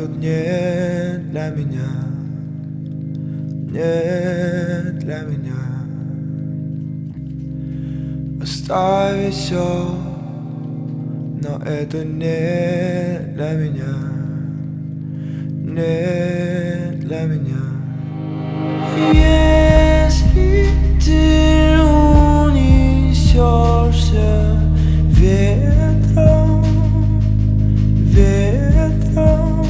тут не для меня, не для меня. Оставить все, но это не для меня, не для меня. Если ты унесешься ветром, ветром,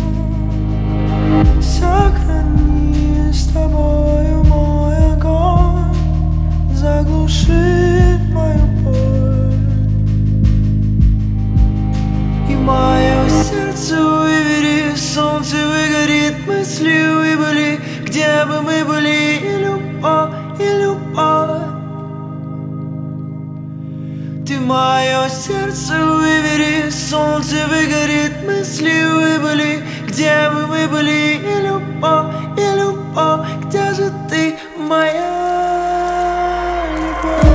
сохрани с тобою мой огонь, заглушит мою боль. И мое сердце выбери, солнце выгорит, мысли выбыли, где бы мы были, и любовь, и любовь. Ты мое сердце выбери, солнце выгорит, мысли выбыли, где бы мы были, и любовь, где же ты, моя любовь?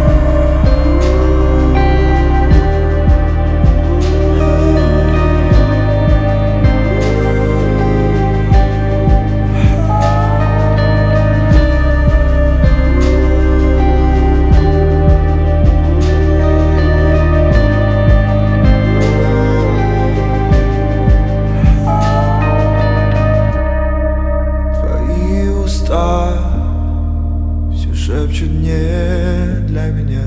Все шепчут не для меня,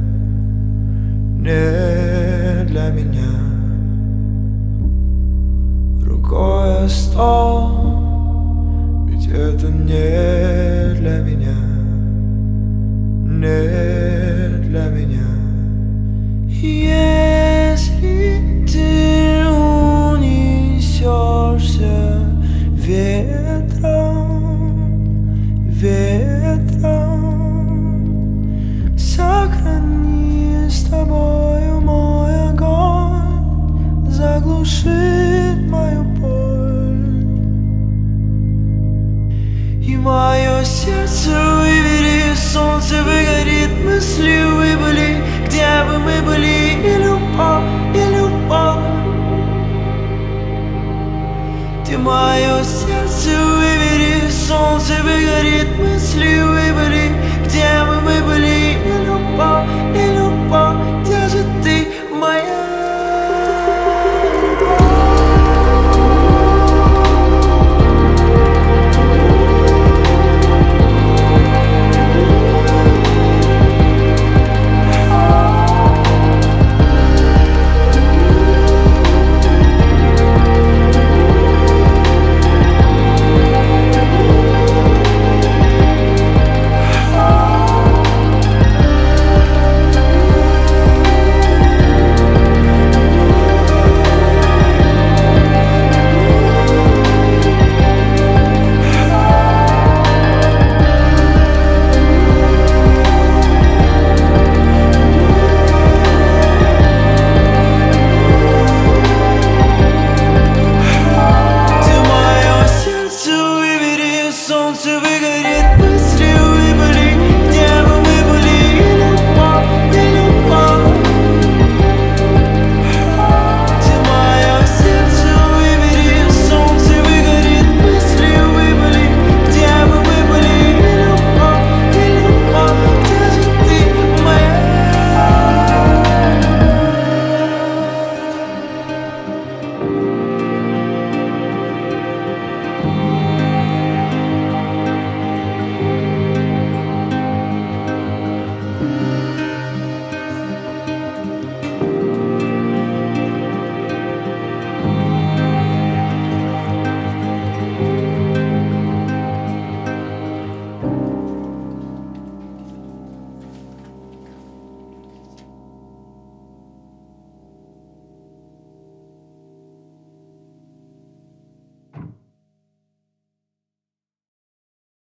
не для меня. Рукой о стол, ведь это не для меня, не для меня. Если ты унесешься ветром, ветром, сохрани с тобою мой огонь, заглушит мою боль. И мое сердце выбери, солнце выгорит, мысли выбыли, где бы мы были, и любовь, и любовь. Ты мое сердце выбери, солнце выгорит, мысли выбыли, где бы мы были, и любовь, где же ты, моя солнце выгорит.